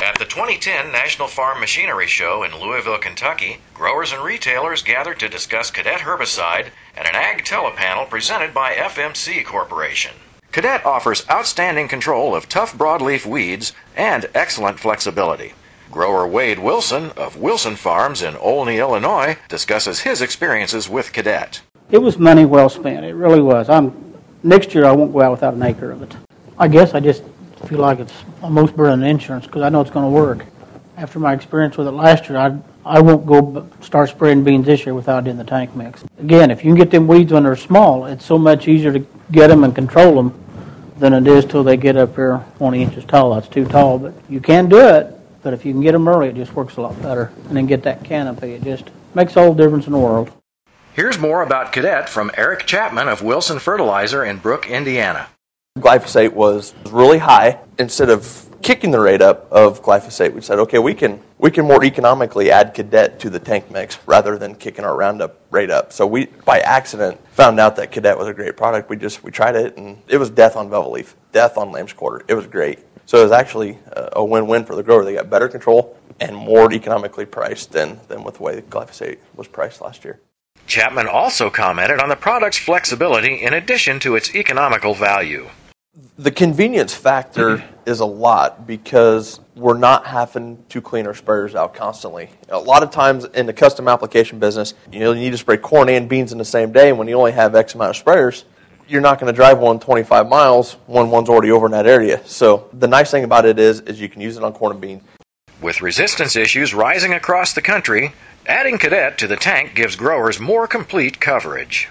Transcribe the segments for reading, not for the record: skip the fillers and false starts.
At the 2010 National Farm Machinery Show in Louisville, Kentucky, growers and retailers gathered to discuss Cadet herbicide at an ag telepanel presented by FMC Corporation. Cadet offers outstanding control of tough broadleaf weeds and excellent flexibility. Grower Wade Wilson of Wilson Farms in Olney, Illinois, discusses his experiences with Cadet. It was money well spent. It really was. Next year I won't go out without an acre of it. I guess I just feel like it's almost better than insurance because I know it's going to work. After my experience with it last year, I won't go start spraying beans this year without it in the tank mix. Again, if you can get them weeds when they're small, it's so much easier to get them and control them than it is till they get up here 20 inches tall. That's too tall, but you can do it. But if you can get them early, it just works a lot better. And then get that canopy. It just makes all the difference in the world. Here's more about Cadet from Eric Chapman of Wilson Fertilizer in Brooke, Indiana. Glyphosate was really high. Instead of kicking the rate up of glyphosate, we said, okay, we can more economically add Cadet to the tank mix rather than kicking our Roundup rate up. So we, by accident, found out that Cadet was a great product. We tried it, and it was death on bevel leaf, death on lamb's quarter. It was great. So it was actually a win-win for the grower. They got better control and more economically priced than with the way glyphosate was priced last year. Chapman also commented on the product's flexibility in addition to its economical value. The convenience factor is a lot because we're not having to clean our sprayers out constantly. A lot of times in the custom application business, you need to spray corn and beans in the same day, and when you only have X amount of sprayers, you're not going to drive one 25 miles when one's already over in that area. So the nice thing about it is you can use it on corn and beans. With resistance issues rising across the country, adding Cadet to the tank gives growers more complete coverage.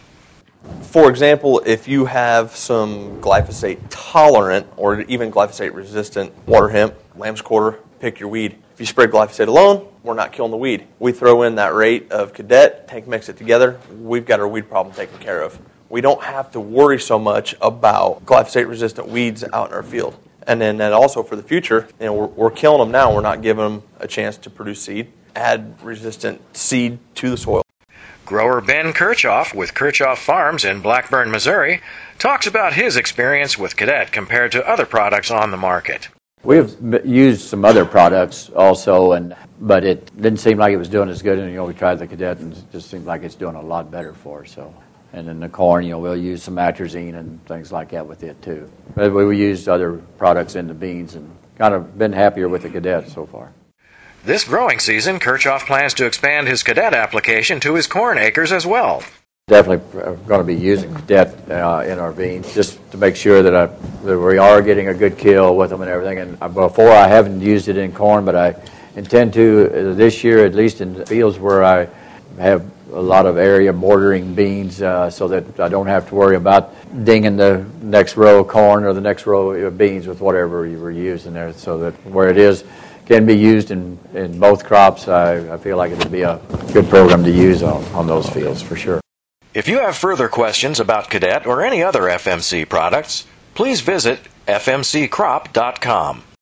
For example, if you have some glyphosate tolerant or even glyphosate resistant water hemp, lamb's quarter, pick your weed. If you spray glyphosate alone, we're not killing the weed. We throw in that rate of Cadet, tank mix it together, we've got our weed problem taken care of. We don't have to worry so much about glyphosate resistant weeds out in our field. And then also for the future, we're killing them now, we're not giving them a chance to produce seed. Add resistant seed to the soil. Grower Ben Kirchhoff with Kirchhoff Farms in Blackburn, Missouri, talks about his experience with Cadet compared to other products on the market. We have used some other products also, but it didn't seem like it was doing as good. And we tried the Cadet, and it just seemed like it's doing a lot better for us. So, and in the corn, we'll use some atrazine and things like that with it too. But we used other products in the beans, and kind of been happier with the Cadet so far. This growing season, Kirchhoff plans to expand his Cadet application to his corn acres as well. Definitely going to be using Cadet in our beans just to make sure that we are getting a good kill with them and everything. And before, I haven't used it in corn, but I intend to this year, at least in the fields where I have a lot of area bordering beans, so that I don't have to worry about dinging the next row of corn or the next row of beans with whatever you were using there, so that where it is can be used in both crops. I feel like it would be a good program to use on those fields for sure. If you have further questions about Cadet or any other FMC products, please visit fmccrop.com.